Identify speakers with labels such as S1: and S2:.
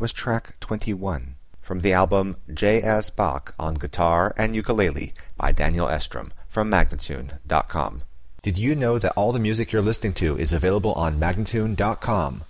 S1: was track 21 from the album J.S. Bach on Guitar and Ukulele by Daniel Estrom from Magnatune.com. Did you know that all the music you're listening to is available on Magnatune.com?